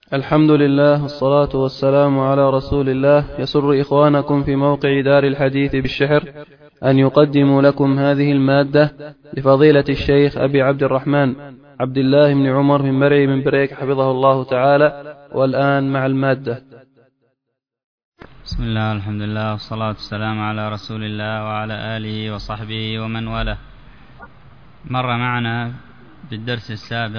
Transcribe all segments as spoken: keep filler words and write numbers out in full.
الحمد لله والصلاة والسلام على رسول الله. يسر إخوانكم في موقع دار الحديث بالشحر أن يقدموا لكم هذه المادة لفضيلة الشيخ أبي عبد الرحمن عبد الله بن عمر من مرعي من بريك حفظه الله تعالى. والآن مع المادة. بسم الله، الحمد لله والصلاة والسلام على رسول الله وعلى آله وصحبه ومن والاه. مر معنا بالدرس السابق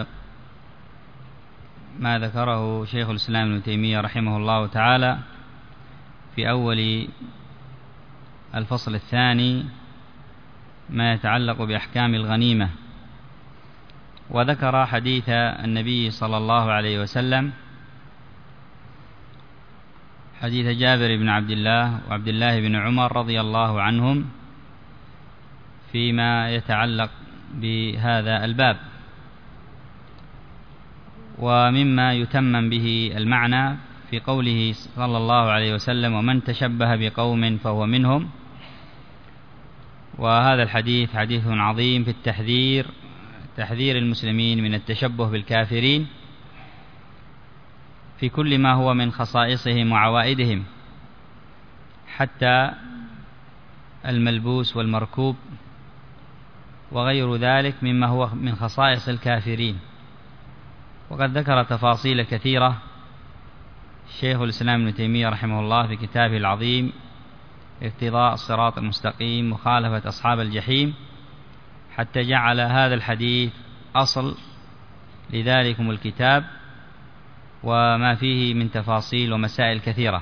ما ذكره شيخ الإسلام ابن تيمية رحمه الله تعالى في أول الفصل الثاني ما يتعلق بأحكام الغنيمة، وذكر حديث النبي صلى الله عليه وسلم، حديث جابر بن عبد الله وعبد الله بن عمر رضي الله عنهم فيما يتعلق بهذا الباب. ومما يتمم به المعنى في قوله صلى الله عليه وسلم: ومن تشبه بقوم فهو منهم. وهذا الحديث حديث عظيم في التحذير تحذير المسلمين من التشبه بالكافرين في كل ما هو من خصائصهم وعوائدهم، حتى الملبوس والمركوب وغير ذلك مما هو من خصائص الكافرين. وقد ذكر تفاصيل كثيرة شيخ الإسلام ابن تيمية رحمه الله في كتابه العظيم اقتضاء الصراط المستقيم مخالفة أصحاب الجحيم، حتى جعل هذا الحديث أصل لذلكم الكتاب وما فيه من تفاصيل ومسائل كثيرة.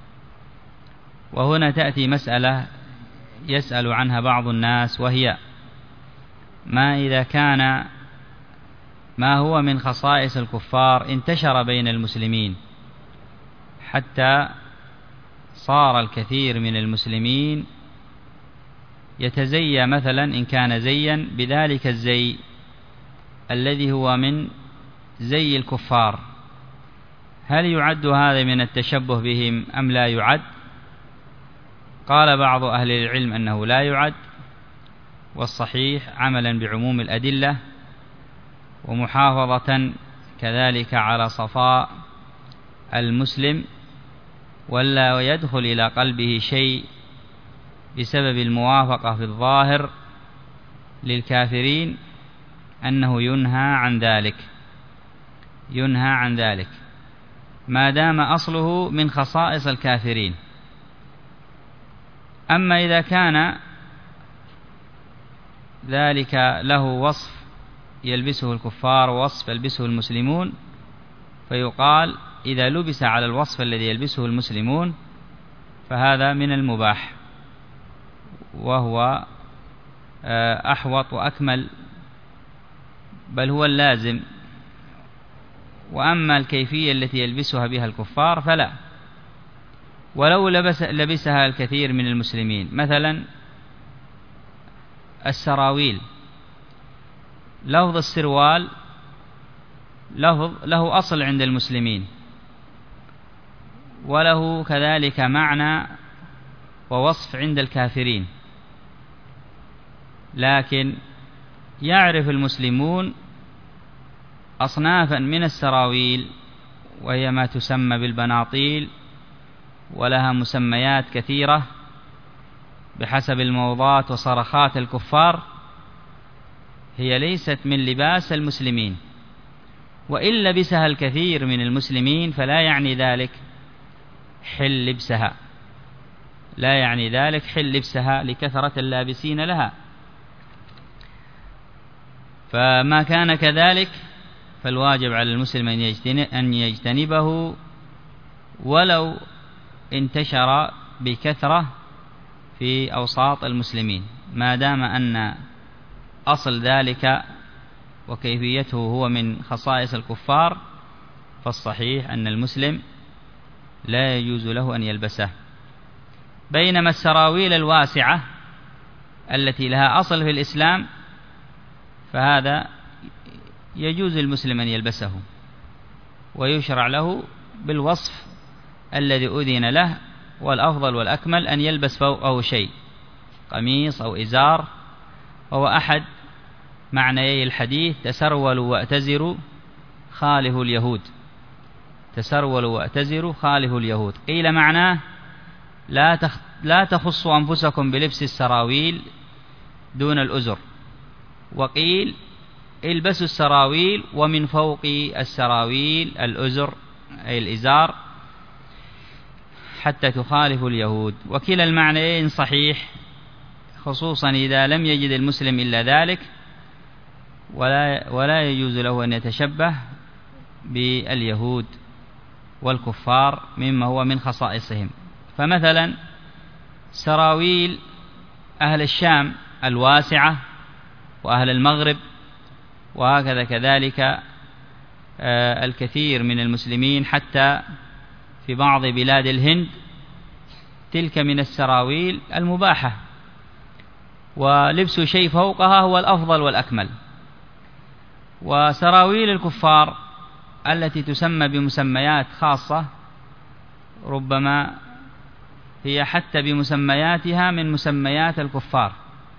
وهنا تأتي مسألة يسأل عنها بعض الناس، وهي ما إذا كان ما هو من خصائص الكفار انتشر بين المسلمين حتى صار الكثير من المسلمين يتزيى مثلا إن كان زيا بذلك الزي الذي هو من زي الكفار، هل يعد هذا من التشبه بهم أم لا يعد؟ قال بعض أهل العلم أنه لا يعد، والصحيح عملا بعموم الأدلة ومحافظة كذلك على صفاء المسلم، ولا يدخل إلى قلبه شيء بسبب الموافقة في الظاهر للكافرين، أنه ينهى عن ذلك ينهى عن ذلك ما دام أصله من خصائص الكافرين. أما إذا كان ذلك له وصف يلبسه الكفار ووصف يلبسه المسلمون، فيقال إذا لبس على الوصف الذي يلبسه المسلمون فهذا من المباح، وهو أحوط وأكمل، بل هو اللازم. وأما الكيفية التي يلبسها بها الكفار فلا، ولو لبس لبسها الكثير من المسلمين، مثلا السراويل، لفظ السروال لفظ له أصل عند المسلمين، وله كذلك معنى ووصف عند الكافرين، لكن يعرف المسلمون أصنافا من السراويل، وهي ما تسمى بالبناطيل، ولها مسميات كثيرة بحسب الموضات وصرخات الكفار، هي ليست من لباس المسلمين. وإن لبسها الكثير من المسلمين فلا يعني ذلك حل لبسها لا يعني ذلك حل لبسها لكثرة اللابسين لها. فما كان كذلك فالواجب على المسلم أن يجتنبه ولو انتشر بكثرة في أوساط المسلمين، ما دام أن أصل ذلك وكيفيته هو من خصائص الكفار، فالصحيح أن المسلم لا يجوز له أن يلبسه. بينما السراويل الواسعة التي لها أصل في الإسلام فهذا يجوز المسلم أن يلبسه، ويشرع له بالوصف الذي أذن له، والأفضل والأكمل أن يلبس فوقه شيء، قميص أو إزار، وهو أحد معنيي الحديث: تسرولوا وأتزروا خالفوا اليهود. تسرولوا واعتزروا خالفوا اليهود. قيل معناه لا تخ لا تخصوا أنفسكم بلبس السراويل دون الأزر، وقيل البسوا السراويل ومن فوق السراويل الأزر أي الإزار حتى تخالفوا اليهود. وكلا المعنيين صحيح، خصوصا إذا لم يجد المسلم إلا ذلك، ولا, ولا يجوز له أن يتشبه باليهود والكفار مما هو من خصائصهم. فمثلا سراويل أهل الشام الواسعة وأهل المغرب، وهكذا كذلك الكثير من المسلمين حتى في بعض بلاد الهند، تلك من السراويل المباحة، ولبس شيء فوقها هو الأفضل والأكمل. وسراويل الكفار التي تسمى بمسميات خاصة ربما هي حتى بمسمياتها من مسميات الكفار،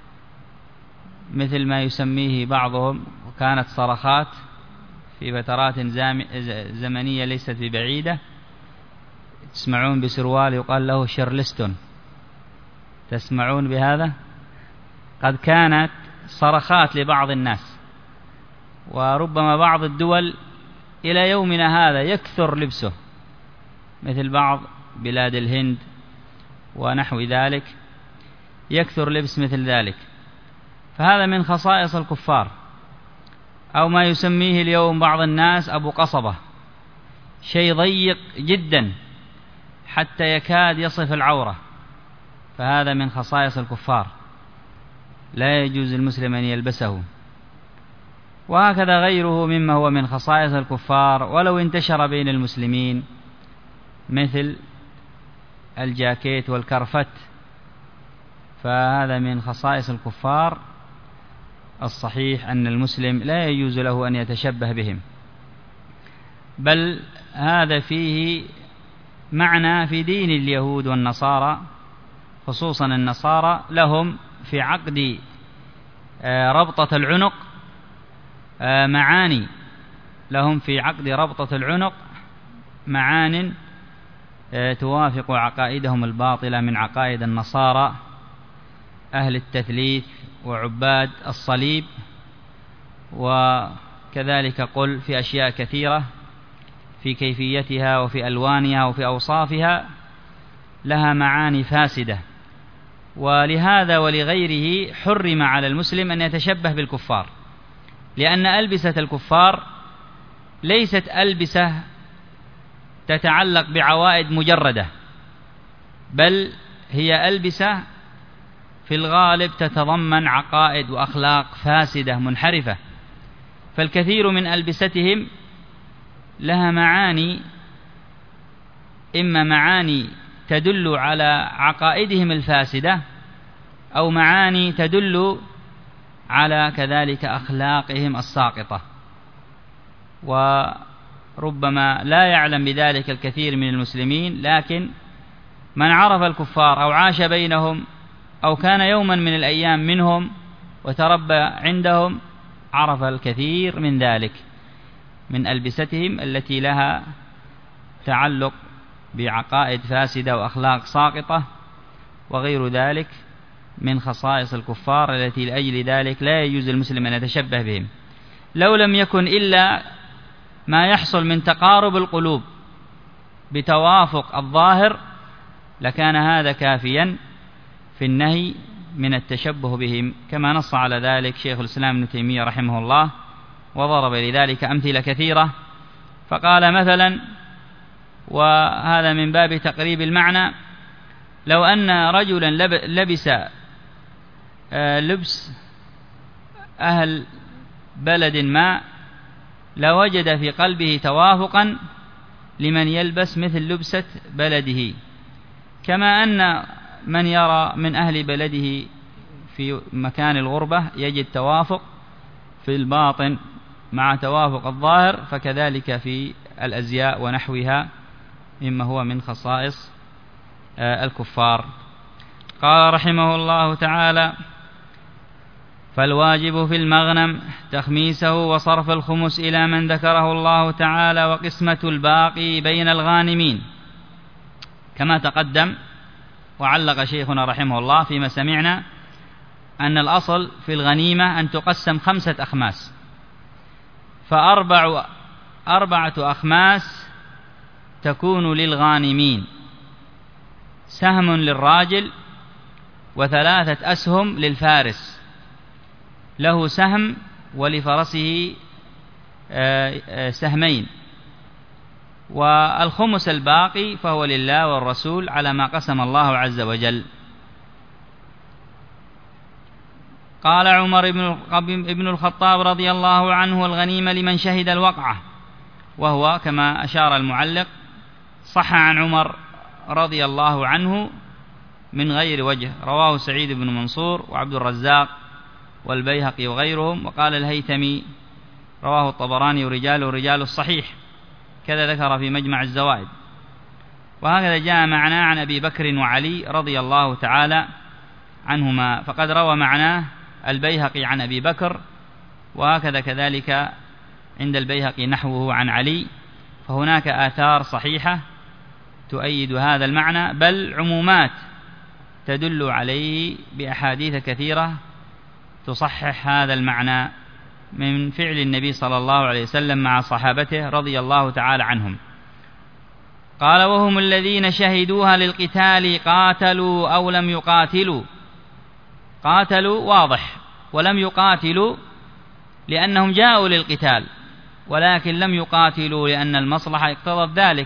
مثل ما يسميه بعضهم، وكانت صرخات في فترات زمنية ليست ببعيدة، تسمعون بسروال يقال له شيرلستون، تسمعون بهذا؟ قد كانت صرخات لبعض الناس، وربما بعض الدول إلى يومنا هذا يكثر لبسه، مثل بعض بلاد الهند ونحو ذلك يكثر لبس مثل ذلك. فهذا من خصائص الكفار. أو ما يسميه اليوم بعض الناس أبو قصبة، شيء ضيق جدا حتى يكاد يصف العورة، فهذا من خصائص الكفار، لا يجوز المسلم أن يلبسه. وهكذا غيره مما هو من خصائص الكفار ولو انتشر بين المسلمين، مثل الجاكيت والكرفت، فهذا من خصائص الكفار. الصحيح أن المسلم لا يجوز له أن يتشبه بهم، بل هذا فيه معنى في دين اليهود والنصارى، خصوصا النصارى لهم في عقد ربطة العنق معاني، لهم في عقد ربطة العنق معان توافق عقائدهم الباطلة من عقائد النصارى أهل التثليث وعباد الصليب، وكذلك قل في أشياء كثيرة في كيفيتها وفي ألوانها وفي أوصافها لها معاني فاسدة. ولهذا ولغيره حرم على المسلم أن يتشبه بالكفار، لأن ألبسة الكفار ليست ألبسة تتعلق بعوائد مجردة، بل هي ألبسة في الغالب تتضمن عقائد وأخلاق فاسدة منحرفة. فالكثير من ألبستهم لها معاني، إما معاني تدل على عقائدهم الفاسدة، أو معاني تدل على كذلك أخلاقهم الساقطة. وربما لا يعلم بذلك الكثير من المسلمين، لكن من عرف الكفار أو عاش بينهم أو كان يوما من الأيام منهم وتربى عندهم عرف الكثير من ذلك، من ألبستهم التي لها تعلق بعقائد فاسدة وأخلاق ساقطة وغير ذلك من خصائص الكفار، التي لأجل ذلك لا يجوز المسلم أن يتشبه بهم. لو لم يكن إلا ما يحصل من تقارب القلوب بتوافق الظاهر لكان هذا كافيا في النهي من التشبه بهم، كما نص على ذلك شيخ الإسلام ابن تيمية رحمه الله، وضرب لذلك أمثلة كثيرة. فقال مثلا، وهذا من باب تقريب المعنى، لو أن رجلا لبس لبس أهل بلد ما لوجد في قلبه توافقا لمن يلبس مثل لبسة بلده، كما أن من يرى من أهل بلده في مكان الغربة يجد توافق في الباطن مع توافق الظاهر، فكذلك في الأزياء ونحوها مما هو من خصائص الكفار. قال رحمه الله تعالى: فالواجب في المغنم تخميسه وصرف الخمس إلى من ذكره الله تعالى، وقسمة الباقي بين الغانمين كما تقدم. وعلق شيخنا رحمه الله فيما سمعنا أن الأصل في الغنيمة أن تقسم خمسة أخماس، فأربع أربعة أخماس تكون للغانمين، سهم للراجل وثلاثة أسهم للفارس، له سهم ولفرسه سهمين، والخمس الباقي فهو لله والرسول على ما قسم الله عز وجل. قال عمر بن الخطاب رضي الله عنه: الغنيمة لمن شهد الوقعة، وهو كما أشار المعلق صح عن عمر رضي الله عنه من غير وجه، رواه سعيد بن منصور وعبد الرزاق والبيهقي وغيرهم. وقال الهيثمي رواه الطبراني ورجاله رجال الصحيح، كذا ذكر في مجمع الزوائد. وهكذا جاء معناه عن أبي بكر وعلي رضي الله تعالى عنهما، فقد روى معناه البيهقي عن أبي بكر، وهكذا كذلك عند البيهقي نحوه عن علي، فهناك آثار صحيحة تؤيد هذا المعنى، بل عمومات تدل عليه بأحاديث كثيرة تصحح هذا المعنى من فعل النبي صلى الله عليه وسلم مع صحابته رضي الله تعالى عنهم. قال: وهم الذين شهدوها للقتال قاتلوا أو لم يقاتلوا. قاتلوا واضح، ولم يقاتلوا لأنهم جاءوا للقتال، ولكن لم يقاتلوا لأن المصلحة اقتضت ذلك،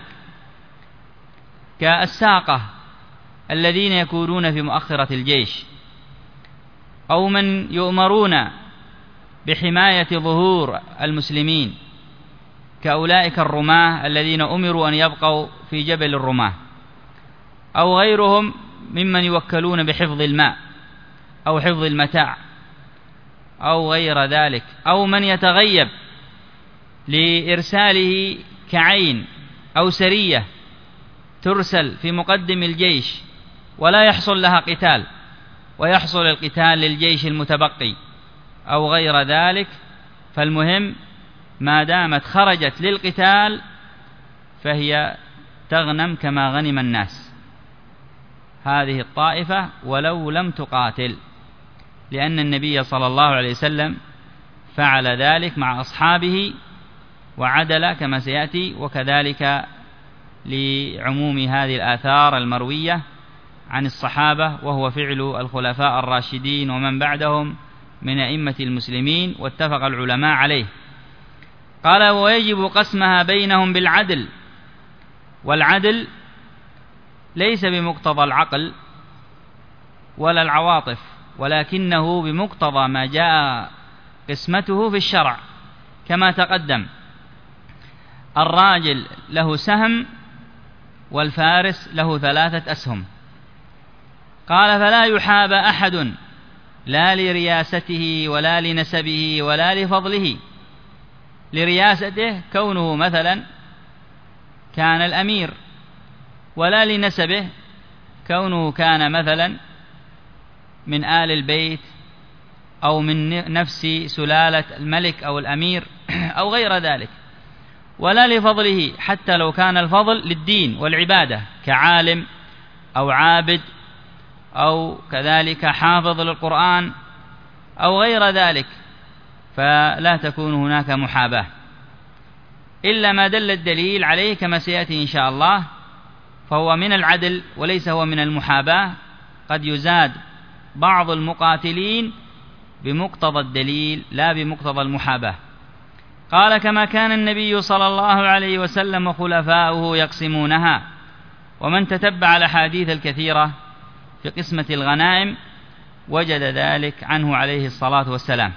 كالساقة الذين يكونون في مؤخرة الجيش، أو من يؤمرون بحماية ظهور المسلمين كأولئك الرماة الذين أمروا أن يبقوا في جبل الرماة، أو غيرهم ممن يوكلون بحفظ الماء أو حفظ المتاع أو غير ذلك، أو من يتغيب لإرساله كعين أو سرية ترسل في مقدم الجيش ولا يحصل لها قتال ويحصل القتال للجيش المتبقي أو غير ذلك. فالمهم ما دامت خرجت للقتال فهي تغنم كما غنم الناس، هذه الطائفة ولو لم تقاتل، لأن النبي صلى الله عليه وسلم فعل ذلك مع أصحابه وعدل كما سيأتي، وكذلك لعموم هذه الآثار المروية عن الصحابة، وهو فعل الخلفاء الراشدين ومن بعدهم من أئمة المسلمين، واتفق العلماء عليه. قال: ويجب قسمها بينهم بالعدل. والعدل ليس بمقتضى العقل ولا العواطف، ولكنه بمقتضى ما جاء قسمته في الشرع كما تقدم. الراجل له سهم والفارس له ثلاثة أسهم. قال: فلا يحاب أحد لا لرياسته ولا لنسبه ولا لفضله. لرياسته كونه مثلا كان الأمير، ولا لنسبه كونه كان مثلا من آل البيت أو من نفس سلالة الملك أو الأمير أو غير ذلك، ولا لفضله حتى لو كان الفضل للدين والعبادة كعالم أو عابد أو كذلك حافظ للقرآن أو غير ذلك، فلا تكون هناك محاباة إلا ما دل الدليل عليه كما سيأتي إن شاء الله، فهو من العدل وليس هو من المحاباة. قد يزاد بعض المقاتلين بمقتضى الدليل لا بمقتضى المحاباة. قال: كما كان النبي صلى الله عليه وسلم وخلفاؤه يقسمونها. ومن تتبع الأحاديث الكثيرة في قسمة الغنائم وجد ذلك عنه عليه الصلاة والسلام،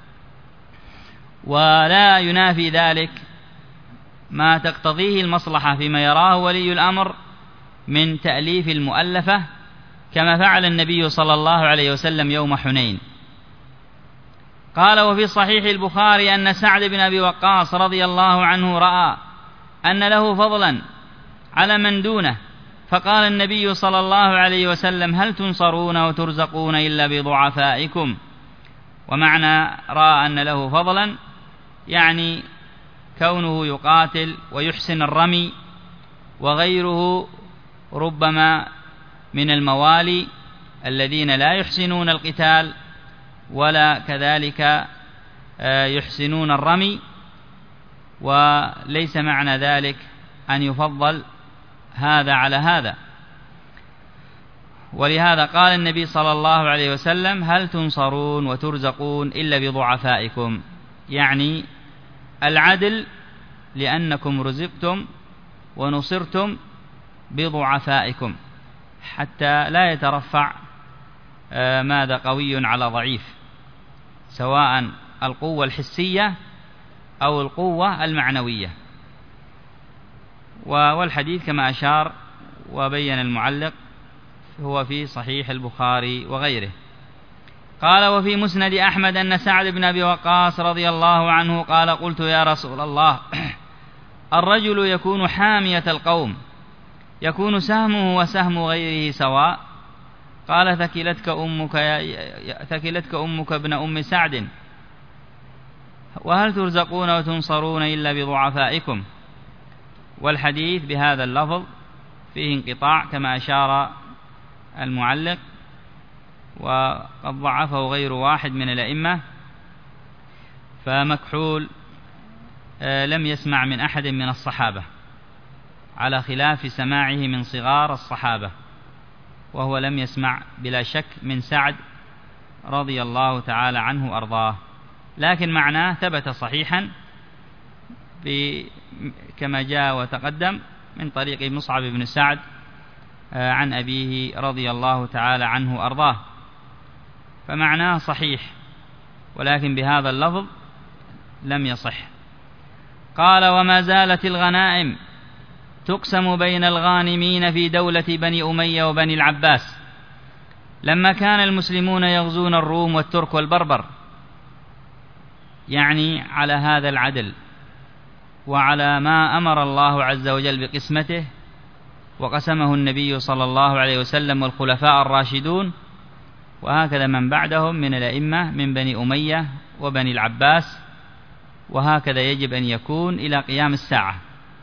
ولا ينافي ذلك ما تقتضيه المصلحة فيما يراه ولي الأمر من تأليف المؤلفة، كما فعل النبي صلى الله عليه وسلم يوم حنين. قال: وفي صحيح البخاري أن سعد بن أبي وقاص رضي الله عنه رأى أن له فضلا على من دونه، فقال النبي صلى الله عليه وسلم: هل تنصرون وترزقون إلا بضعفائكم؟ ومعنى رأى أن له فضلا يعني كونه يقاتل ويحسن الرمي، وغيره ربما من الموالي الذين لا يحسنون القتال ولا كذلك يحسنون الرمي، وليس معنى ذلك أن يفضل هذا على هذا. ولهذا قال النبي صلى الله عليه وسلم: هل تنصرون وترزقون إلا بضعفائكم، يعني العدل لأنكم رزقتم ونصرتم بضعفائكم، حتى لا يترفع ماذا قوي على ضعيف، سواء القوة الحسية أو القوة المعنوية. والحديث كما أشار وبين المعلق هو في صحيح البخاري وغيره. قال: وفي مسند أحمد أن سعد بن أبي وقاص رضي الله عنه قال: قلت يا رسول الله، الرجل يكون حامية القوم يكون سهمه وسهم غيره سواء؟ قال: ثكلتك أمك, ثكلتك أمك ابن أم سعد، وهل ترزقون وتنصرون إلا بضعفائكم؟ والحديث بهذا اللفظ فيه انقطاع كما أشار المعلق، وقد ضعفه غير واحد من الأئمة، فمكحول لم يسمع من أحد من الصحابة، على خلاف سماعه من صغار الصحابة، وهو لم يسمع بلا شك من سعد رضي الله تعالى عنه وأرضاه، لكن معناه ثبت صحيحا كما جاء وتقدم من طريق مصعب بن سعد عن أبيه رضي الله تعالى عنه وأرضاه، فمعناه صحيح، ولكن بهذا اللفظ لم يصح. قال: وما زالت الغنائم تقسم بين الغانمين في دولة بني أمية وبني العباس لما كان المسلمون يغزون الروم والترك والبربر، يعني على هذا العدل وعلى ما أمر الله عز وجل بقسمته، وقسمه النبي صلى الله عليه وسلم والخلفاء الراشدون، وهكذا من بعدهم من الأئمة من بني أمية وبني العباس، وهكذا يجب أن يكون إلى قيام الساعة.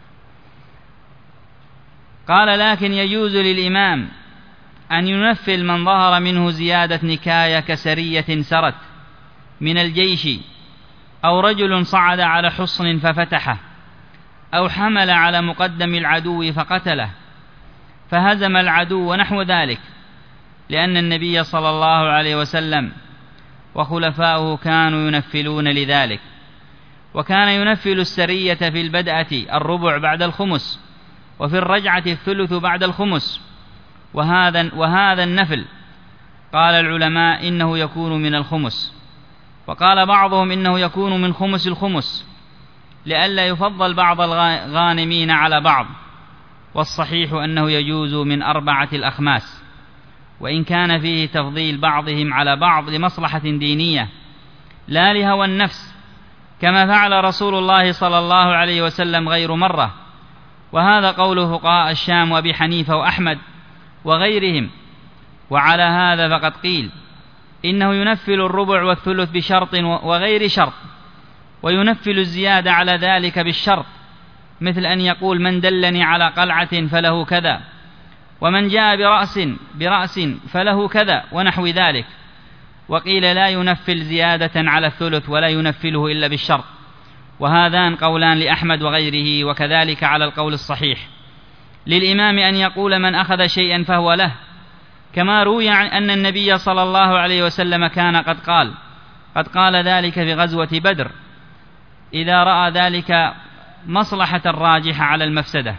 قال: لكن يجوز للإمام أن ينفل من ظهر منه زيادة نكاية كسرية سرت من الجيش، أو رجل صعد على حصن ففتحه، أو حمل على مقدم العدو فقتله فهزم العدو ونحو ذلك، لأن النبي صلى الله عليه وسلم وخلفاؤه كانوا ينفلون لذلك، وكان ينفل السرية في البدءة الربع بعد الخمس، وفي الرجعة الثلث بعد الخمس، وهذا, وهذا النفل قال العلماء إنه يكون من الخمس، وقال بعضهم إنه يكون من خمس الخمس، لئلا يفضل بعض الغانمين على بعض، والصحيح أنه يجوز من أربعة الأخماس، وإن كان فيه تفضيل بعضهم على بعض لمصلحة دينية لا لهوى النفس، كما فعل رسول الله صلى الله عليه وسلم غير مرة، وهذا قول فقهاء الشام وأبي حنيفة وأحمد وغيرهم. وعلى هذا فقد قيل إنه ينفل الربع والثلث بشرط وغير شرط، وينفل الزيادة على ذلك بالشرط، مثل أن يقول: من دلني على قلعة فله كذا، ومن جاء برأس برأس فله كذا، ونحو ذلك. وقيل لا ينفل زيادة على الثلث ولا ينفله إلا بالشرط، وهذان قولان لأحمد وغيره، وكذلك على القول الصحيح للإمام أن يقول: من أخذ شيئا فهو له، كما روي عن أن النبي صلى الله عليه وسلم كان قد قال قد قال ذلك في غزوة بدر إذا رأى ذلك مصلحة راجحة على المفسدة.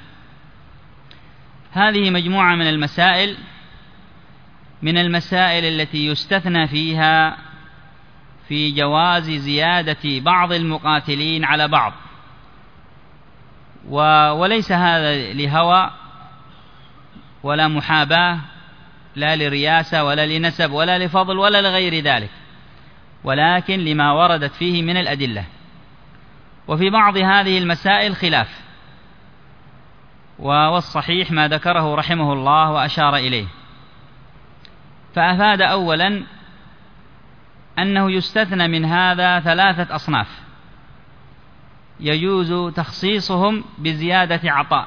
هذه مجموعة من المسائل من المسائل التي يستثنى فيها في جواز زيادة بعض المقاتلين على بعض، وليس هذا لهوى ولا محاباة، لا لرياسة ولا لنسب ولا لفضل ولا لغير ذلك، ولكن لما وردت فيه من الأدلة. وفي بعض هذه المسائل خلاف، والصحيح ما ذكره رحمه الله وأشار إليه، فأفاد أولا أنه يستثنى من هذا ثلاثة أصناف يجوز تخصيصهم بزيادة عطاء،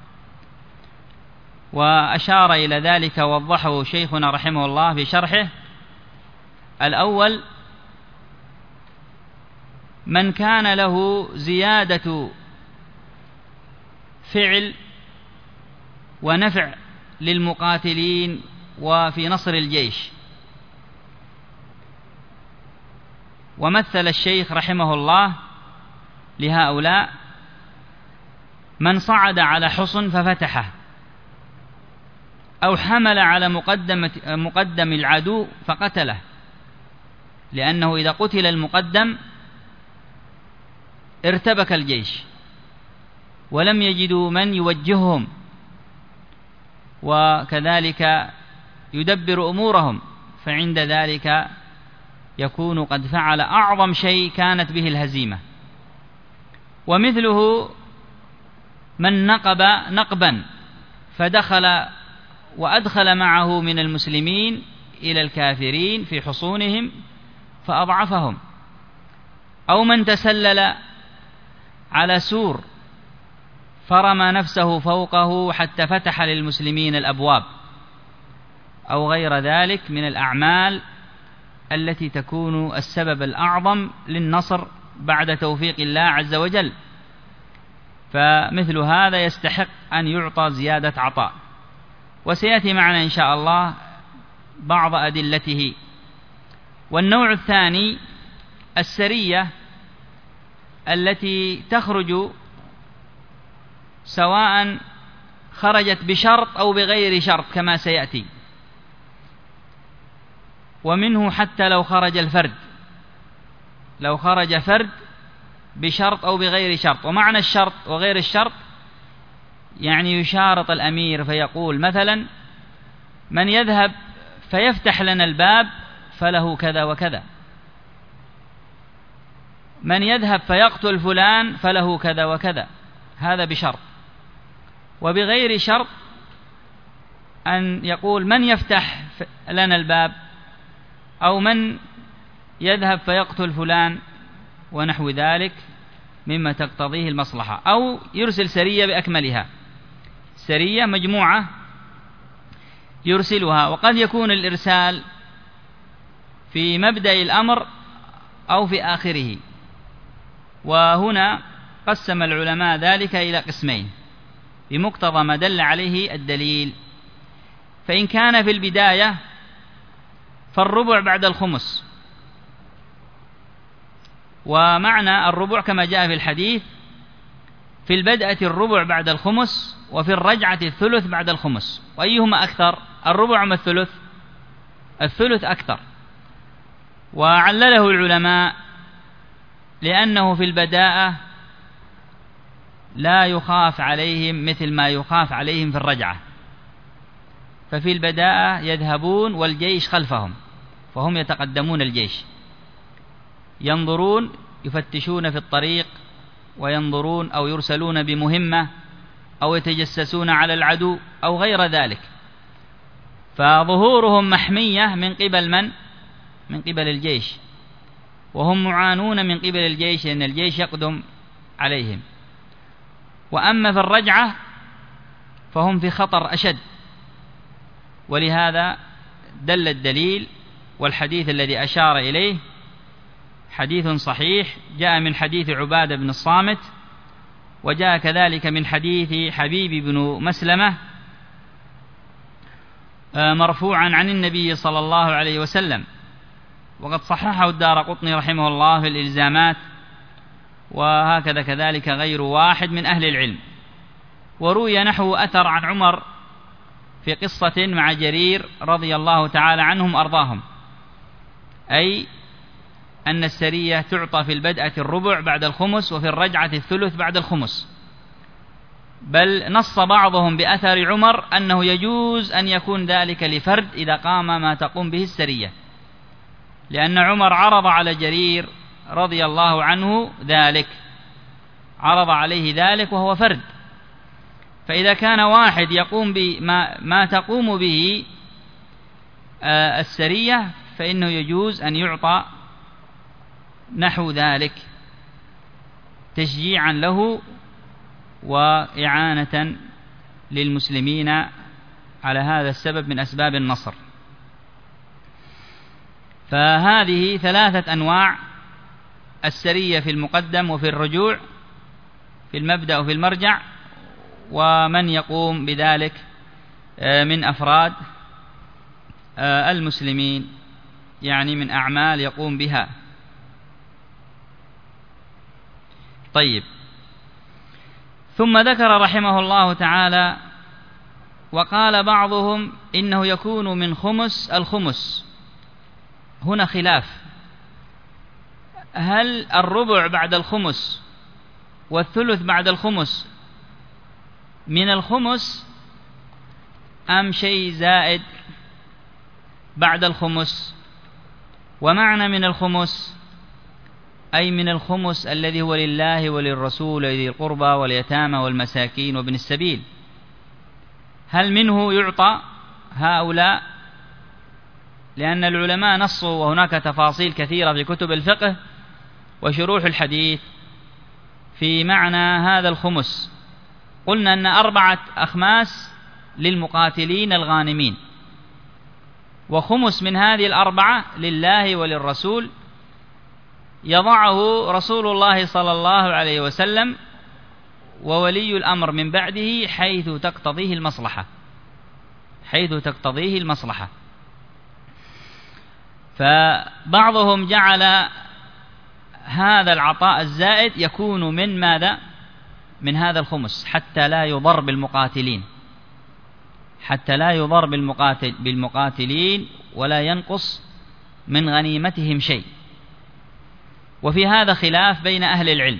وأشار إلى ذلك ووضحه شيخنا رحمه الله في شرحه. الأول من كان له زيادة فعل ونفع للمقاتلين وفي نصر الجيش. ومثل الشيخ رحمه الله لهؤلاء من صعد على حصن ففتحه، أو حمل على مقدم, مقدم العدو فقتله، لأنه إذا قتل المقدم ارتبك الجيش ولم يجدوا من يوجههم وكذلك يدبر أمورهم، فعند ذلك يكون قد فعل أعظم شيء كانت به الهزيمة. ومثله من نقب نقبا فدخل وأدخل معه من المسلمين إلى الكافرين في حصونهم فأضعفهم، أو من تسلل على سور فرمى نفسه فوقه حتى فتح للمسلمين الأبواب، أو غير ذلك من الأعمال التي تكون السبب الأعظم للنصر بعد توفيق الله عز وجل. فمثل هذا يستحق أن يعطى زيادة عطاء، وسيأتي معنا إن شاء الله بعض أدلته. والنوع الثاني السرية التي تخرج سواء خرجت بشرط أو بغير شرط كما سيأتي، ومنه حتى لو خرج الفرد، لو خرج فرد بشرط أو بغير شرط. ومعنى الشرط وغير الشرط يعني يشارط الأمير فيقول مثلا من يذهب فيفتح لنا الباب فله كذا وكذا، من يذهب فيقتل فلان فله كذا وكذا، هذا بشرط. وبغير شرط أن يقول من يفتح لنا الباب، أو من يذهب فيقتل فلان ونحو ذلك مما تقتضيه المصلحة، أو يرسل سرية بأكملها، سرية مجموعة يرسلها. وقد يكون الإرسال في مبدأ الأمر أو في آخره، وهنا قسم العلماء ذلك إلى قسمين بمقتضى ما دل عليه الدليل. فإن كان في البداية فالربع بعد الخمس، ومعنى الربع كما جاء في الحديث في البدءة الربع بعد الخمس، وفي الرجعة الثلث بعد الخمس. وأيهما أكثر، الربع أم الثلث؟ الثلث أكثر. وعلله العلماء لأنه في البداءة لا يخاف عليهم مثل ما يخاف عليهم في الرجعة، ففي البداءة يذهبون والجيش خلفهم، فهم يتقدمون الجيش، ينظرون يفتشون في الطريق وينظرون، أو يرسلون بمهمة، أو يتجسسون على العدو أو غير ذلك. فظهورهم محمية من قبل من؟ من قبل الجيش، وهم معانون من قبل الجيش لأن الجيش يقدم عليهم. وأما في الرجعة فهم في خطر أشد، ولهذا دل الدليل والحديث الذي أشار إليه حديث صحيح جاء من حديث عبادة بن الصامت، وجاء كذلك من حديث حبيب بن مسلمة مرفوعا عن النبي صلى الله عليه وسلم، وقد صححه الدارقطني رحمه الله في الإلزامات، وهكذا كذلك غير واحد من أهل العلم. وروي نحو أثر عن عمر في قصة مع جرير رضي الله تعالى عنهم أرضاهم، أي أن السرية تعطى في البدءة الربع بعد الخمس، وفي الرجعة الثلث بعد الخمس. بل نص بعضهم بأثر عمر أنه يجوز أن يكون ذلك لفرد إذا قام ما تقوم به السرية، لأن عمر عرض على جرير رضي الله عنه ذلك، عرض عليه ذلك وهو فرد. فإذا كان واحد يقوم بما ما تقوم به السرية فإنه يجوز أن يعطى نحو ذلك تشجيعا له وإعانة للمسلمين على هذا السبب من أسباب النصر. فهذه ثلاثة أنواع: السرية في المقدم وفي الرجوع، في المبدأ وفي المرجع، ومن يقوم بذلك من أفراد المسلمين، يعني من أعمال يقوم بها. طيب، ثم ذكر رحمه الله تعالى: وقال بعضهم إنه يكون من خمس الخمس. هنا خلاف، هل الربع بعد الخمس والثلث بعد الخمس من الخمس أم شيء زائد بعد الخمس؟ ومعنى من الخمس أي من الخمس الذي هو لله وللرسول وذي القربى واليتامى والمساكين وابن السبيل. هل منه يعطى هؤلاء؟ لأن العلماء نصوا، وهناك تفاصيل كثيرة في كتب الفقه وشروح الحديث في معنى هذا الخمس. قلنا أن أربعة أخماس للمقاتلين الغانمين، وخمس من هذه الأربعة لله وللرسول، يضعه رسول الله صلى الله عليه وسلم وولي الأمر من بعده حيث تقتضيه المصلحة حيث تقتضيه المصلحة فبعضهم جعل هذا العطاء الزائد يكون من ماذا؟ من هذا الخمس، حتى لا يضر بالمقاتلين حتى لا يضر بالمقاتل بالمقاتلين ولا ينقص من غنيمتهم شيء. وفي هذا خلاف بين أهل العلم،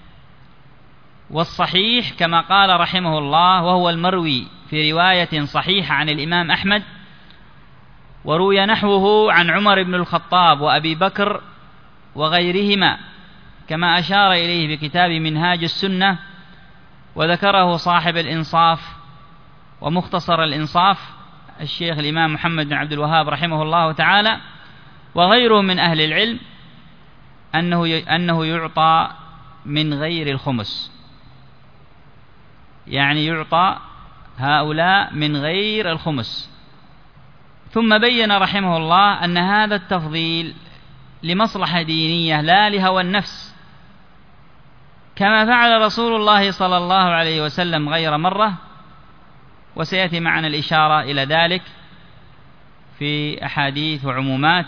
والصحيح كما قال رحمه الله، وهو المروي في رواية صحيحة عن الإمام أحمد، وروي نحوه عن عمر بن الخطاب وأبي بكر وغيرهما، كما أشار إليه في كتاب منهاج السنة، وذكره صاحب الإنصاف ومختصر الإنصاف الشيخ الإمام محمد بن عبد الوهاب رحمه الله تعالى، وغيره من أهل العلم، أنه أنه يعطى من غير الخمس، يعني يعطى هؤلاء من غير الخمس. ثم بين رحمه الله أن هذا التفضيل لمصلحة دينية لا لهوى النفس، كما فعل رسول الله صلى الله عليه وسلم غير مرة، وسيأتي معنا الإشارة إلى ذلك في أحاديث وعمومات،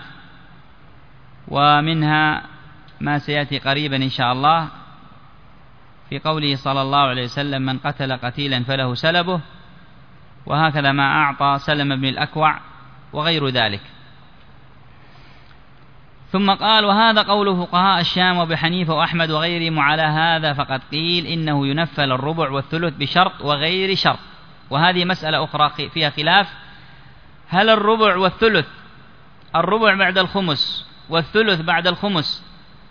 ومنها ما سيأتي قريبا إن شاء الله في قوله صلى الله عليه وسلم: من قتل قتيلا فله سلبه، وهكذا ما أعطى سلم بن الأكوع وغير ذلك. ثم قال: وهذا قول فقهاء الشام وابي حنيفة وأحمد وغيرهم، على هذا فقد قيل إنه ينفل الربع والثلث بشرط وغير شرط. وهذه مسألة أخرى فيها خلاف، هل الربع والثلث، الربع بعد الخمس والثلث بعد الخمس،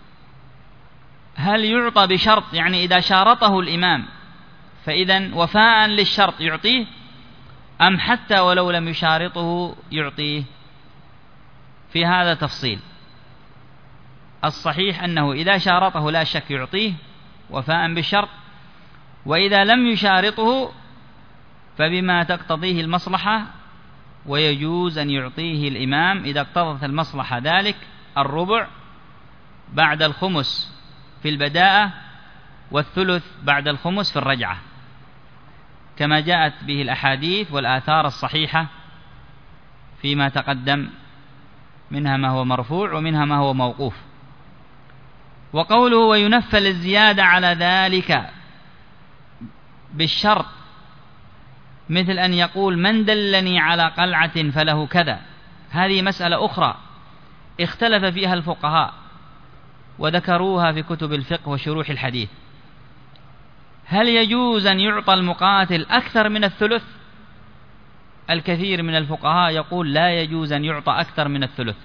هل يعطى بشرط، يعني إذا شارطه الإمام فإذا وفاء للشرط يعطيه، أم حتى ولو لم يشارطه يعطيه؟ في هذا تفصيل. الصحيح أنه إذا شارطه لا شك يعطيه وفاء بالشرط، وإذا لم يشارطه فبما تقتضيه المصلحة، ويجوز أن يعطيه الإمام إذا اقتضت المصلحة ذلك الربع بعد الخمس في البداءة، والثلث بعد الخمس في الرجعة، كما جاءت به الأحاديث والآثار الصحيحة فيما تقدم، منها ما هو مرفوع ومنها ما هو موقوف. وقوله وينفل الزيادة على ذلك بالشرط، مثل أن يقول: من دلني على قلعة فله كذا، هذه مسألة أخرى اختلف فيها الفقهاء وذكروها في كتب الفقه وشروح الحديث. هل يجوز أن يعطى المقاتل أكثر من الثلث؟ الكثير من الفقهاء يقول لا يجوز أن يعطى أكثر من الثلث.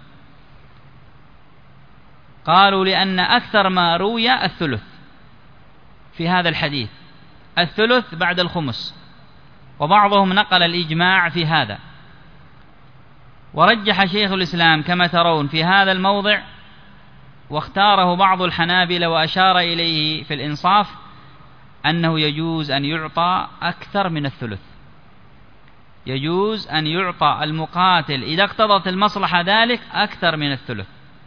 قالوا لأن أكثر ما روي الثلث في هذا الحديث، الثلث بعد الخمس، وبعضهم نقل الإجماع في هذا. ورجح شيخ الإسلام كما ترون في هذا الموضع، واختاره بعض الحنابلة وأشار إليه في الإنصاف، أنه يجوز أن يعطى أكثر من الثلث، يجوز أن يعطى المقاتل إذا اقتضت المصلحة ذلك أكثر من الثلث،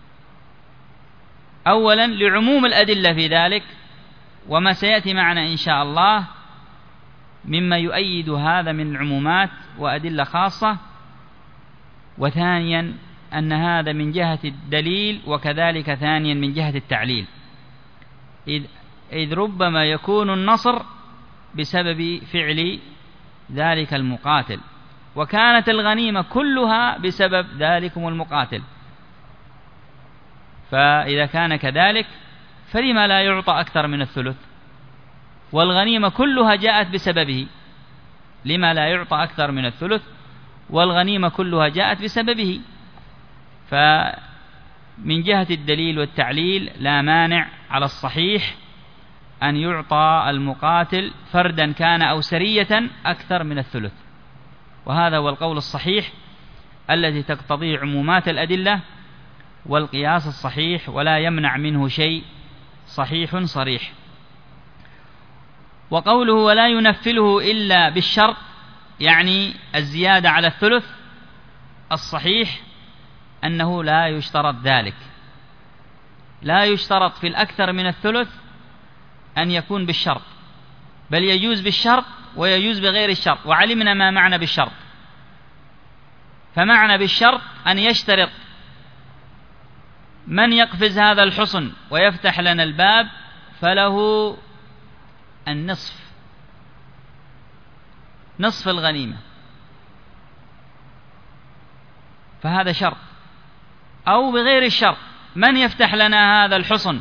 أولا لعموم الأدلة في ذلك وما سيأتي معنا إن شاء الله مما يؤيد هذا من العمومات وأدلة خاصة، وثانيا أن هذا من جهة الدليل، وكذلك ثانيا من جهة التعليل، إذ, إذ ربما يكون النصر بسبب فعل ذلك المقاتل، وكانت الغنيمة كلها بسبب ذلكم المقاتل، فإذا كان كذلك فلما لا يعطى أكثر من الثلث؟ والغنيمة كلها جاءت بسببه، لما لا يعطى أكثر من الثلث والغنيمة كلها جاءت بسببه؟ فمن جهة الدليل والتعليل لا مانع على الصحيح أن يعطى المقاتل فردا كان أو سرية أكثر من الثلث، وهذا هو القول الصحيح الذي تقتضيه عمومات الأدلة والقياس الصحيح، ولا يمنع منه شيء صحيح صريح. وقوله ولا ينفله إلا بالشرط، يعني الزيادة على الثلث، الصحيح أنه لا يشترط ذلك، لا يشترط في الأكثر من الثلث أن يكون بالشرط، بل يجوز بالشرط ويجوز بغير الشرط، وعلمنا ما معنى بالشرط. فمعنى بالشرط أن يشترط من يقفز هذا الحصن ويفتح لنا الباب فله النصف، نصف الغنيمة، فهذا شرط. أو بغير الشرط، من يفتح لنا هذا الحصن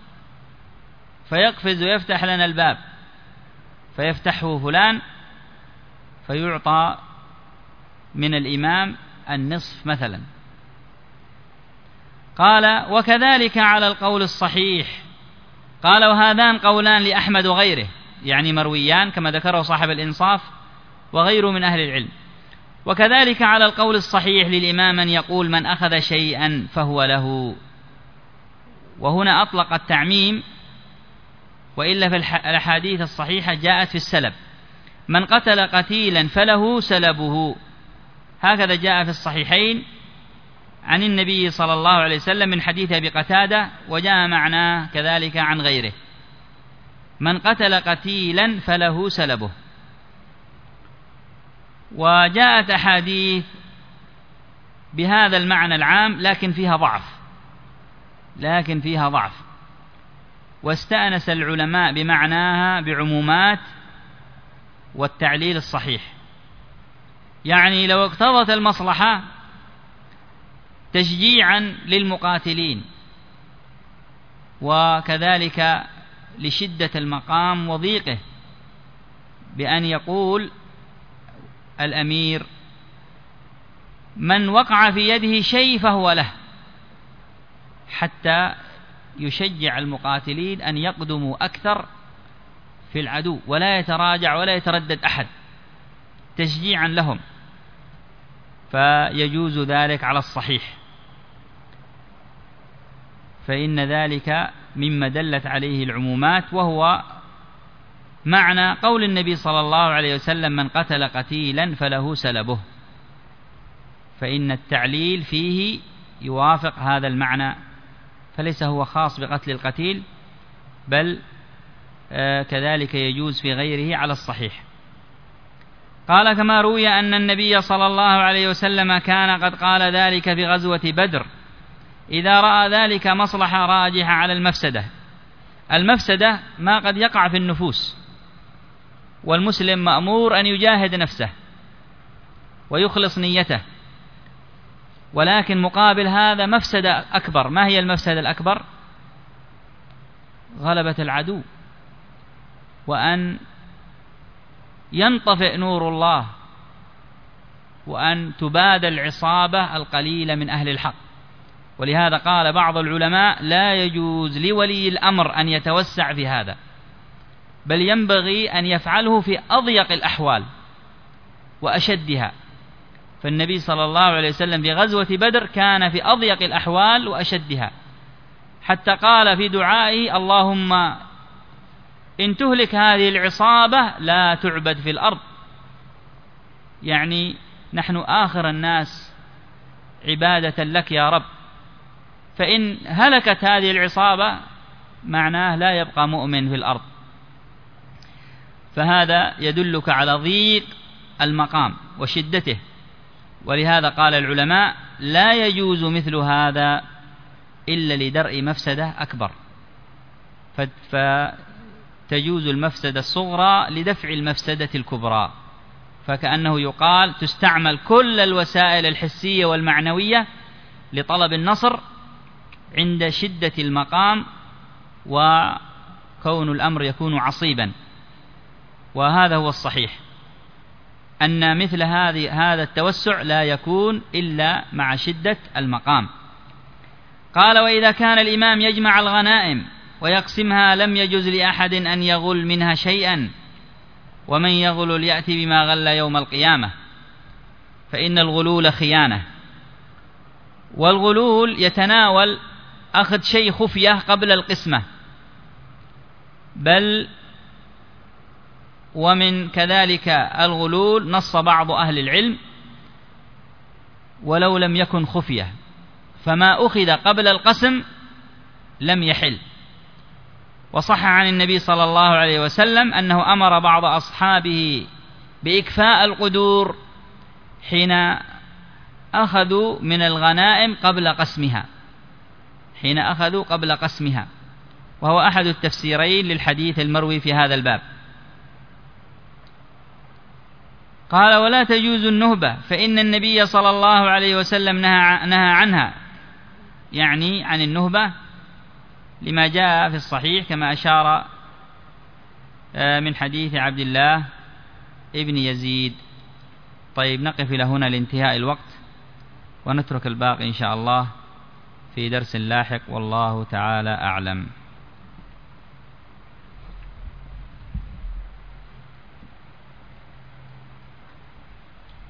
فيقفز ويفتح لنا الباب فيفتحه فلان فيعطى من الإمام النصف مثلا. قال وكذلك على القول الصحيح. قال وهذان قولان لأحمد وغيره، يعني مرويان كما ذكره صاحب الإنصاف وغيره من أهل العلم. وكذلك على القول الصحيح للإمام من يقول من أخذ شيئا فهو له، وهنا أطلق التعميم، وإلا في الأحاديث الصحيحة جاءت في السلب، من قتل قتيلا فله سلبه، هكذا جاء في الصحيحين عن النبي صلى الله عليه وسلم من حديث أبي قتادة، وجاء معناه كذلك عن غيره، من قتل قتيلا فله سلبه. وجاءت أحاديث بهذا المعنى العام لكن فيها ضعف، لكن فيها ضعف واستأنس العلماء بمعناها بعمومات والتعليل الصحيح. يعني لو اقتضت المصلحة تشجيعا للمقاتلين، وكذلك لشدة المقام وضيقه، بأن يقول الأمير من وقع في يده شيء فهو له، حتى يشجع المقاتلين أن يقدموا أكثر في العدو ولا يتراجع ولا يتردد أحد تشجيعا لهم، فيجوز ذلك على الصحيح، فإن ذلك مما دلت عليه العمومات، وهو معنى قول النبي صلى الله عليه وسلم من قتل قتيلا فله سلبه، فإن التعليل فيه يوافق هذا المعنى، فليس هو خاص بقتل القتيل، بل آه كذلك يجوز في غيره على الصحيح. قال كما روي أن النبي صلى الله عليه وسلم كان قد قال ذلك في غزوة بدر إذا رأى ذلك مصلحة راجحة على المفسدة. المفسدة ما قد يقع في النفوس، والمسلم مأمور أن يجاهد نفسه ويخلص نيته، ولكن مقابل هذا مفسدة أكبر. ما هي المفسدة الأكبر؟ غلبة العدو، وأن ينطفئ نور الله، وأن تباد العصابة القليلة من أهل الحق. ولهذا قال بعض العلماء لا يجوز لولي الأمر أن يتوسع في هذا، بل ينبغي أن يفعله في أضيق الأحوال وأشدها، فالنبي صلى الله عليه وسلم في غزوة بدر كان في أضيق الأحوال وأشدها، حتى قال في دعائه: اللهم إن تهلك هذه العصابة لا تعبد في الأرض، يعني نحن آخر الناس عبادة لك يا رب، فإن هلكت هذه العصابة معناه لا يبقى مؤمن في الأرض. فهذا يدلك على ضيق المقام وشدته، ولهذا قال العلماء: لا يجوز مثل هذا إلا لدرء مفسدة أكبر، فتجوز المفسدة الصغرى لدفع المفسدة الكبرى، فكأنه يقال تستعمل كل الوسائل الحسية والمعنوية لطلب النصر عند شدة المقام وكون الأمر يكون عصيبا. وهذا هو الصحيح، أن مثل هذه هذا التوسع لا يكون إلا مع شدة المقام. قال: وإذا كان الإمام يجمع الغنائم ويقسمها لم يجوز لأحد أن يغل منها شيئا، ومن يغلل يأتي بما غل يوم القيامة، فإن الغلول خيانة. والغلول يتناول أخذ شيء خفية قبل القسمة، بل ومن كذلك الغلول نص بعض أهل العلم ولو لم يكن خفية، فما أخذ قبل القسم لم يحل. وصح عن النبي صلى الله عليه وسلم أنه أمر بعض أصحابه بإكفاء القدور حين أخذوا من الغنائم قبل قسمها حين أخذوا قبل قسمها وهو أحد التفسيرين للحديث المروي في هذا الباب. قال: ولا تجوز النهبة، فإن النبي صلى الله عليه وسلم نهى, نهى عنها، يعني عن النهبة لما جاء في الصحيح كما أشار من حديث عبد الله ابن يزيد. طيب، نقف إلى هنا لانتهاء الوقت، ونترك الباقي إن شاء الله في درس لاحق، والله تعالى أعلم.